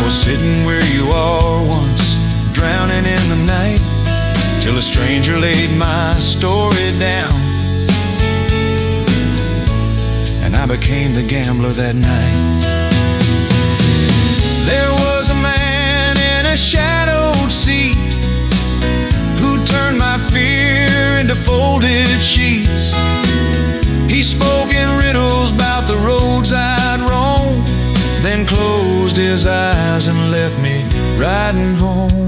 was sitting where you are once, drowning in the night, till a stranger laid my story down, and I became the gambler that night. There was a man in a shadowed seat who turned my fear into folded sheets. He spoke in riddles about the roads I'd roam, then closed his eyes and left me riding home.